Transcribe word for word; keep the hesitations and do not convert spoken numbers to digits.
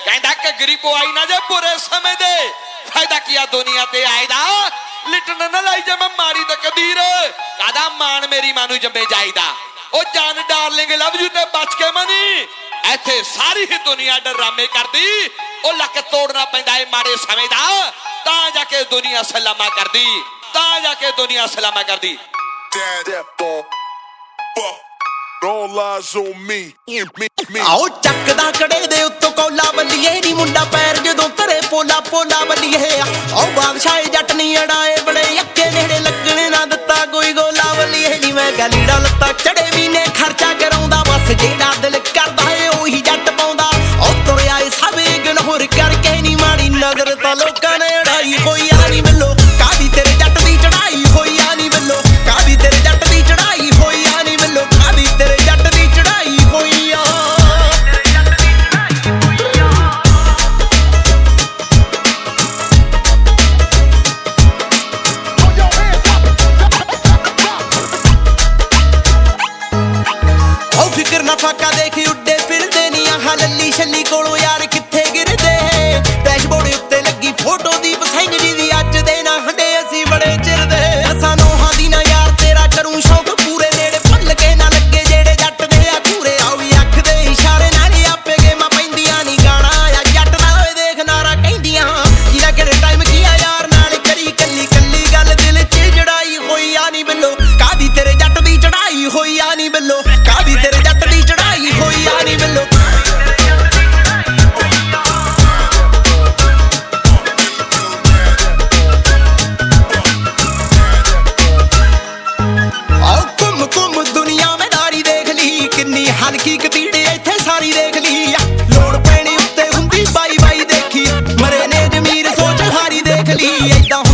कहता घगरी पवाई ना जे बुरे समय दे फायदा किया दुनिया ते आएदा लिटन न लाई जे मैं मारी तकदीर कहता मान मेरी मानू जम्मे जाईदा ओ जान डार्लिंग लव यू ते बच के मनी इत्थे सारी ही दुनिया डरामे करदी ओ लक तोड़ना पैंदा है माड़े समय दा तां जाके दुनिया सलामा करदी तां जाके दुनिया सलामा करदी All eyes on me, me, me. आओ चकदा कड़े दे उत्तों कोला बल्लिए नी मुंडा पैर जदों करे पोला पोला बल्लिए आओ बादशाह जट नी अड़ाए बड़े यक्के नेड़े लगने ना दिता कोई गोला बल्लिए नी मैं क्या लीड़ा लत्ता चढ़े भी ने खर्चा कराउंदा बस जेड़ा दिल करदा है ओही जट पाउंदा ओ तुर आए सब इग्नोर करके नी माड़ी नजर ता लोकां ने अड़ाई होई आ नी मिलो कादी तेरे जट दी चढ़ाई होई आ नी मिलो कादी तेरे जट दी चढ़ाई होई आ नी मिलो कादी तेरे जट दी चढ़ाई होई आ ओ फिकर ना फाका देखी उड्डे फिरदे नी आह लल्ली छल्ली कोलों यार कित्थे गिरदे डैशबोर्ड उत्ते लगी फोटो दी पसंग जी दी अज दे ना हंडे असी बड़े चिरदे असां नोहां दी ना यार तेरा करूं शौक पूरे नेड़े भुल के ना लगे जेड़े जट दे आ पूरे आवी अख दे इशारे नाल आपे गेमां पैंदियां नी गाना आ जट दा होए देख नारा कहंदियां किला किहड़े टाइम कीया यार नाल करी कल्ली कल्ली गल दिल च जड़ाई होई आ नी बिल्लो कादी तेरे जट दी चढ़ाई होई आ नी बिल्लो कादी तेरे जट दी चढ़ाई होई आ नी बिल्लो आओ घुम घुम दुनिया में दारी देख ली किन्नी हल्की कतीड़े इत्थे सारी देख ली लोड़ पैणी उत्ते हुंदी बाई बाई देखी मरे ने जमीर सोच हारी देख ली ऐदां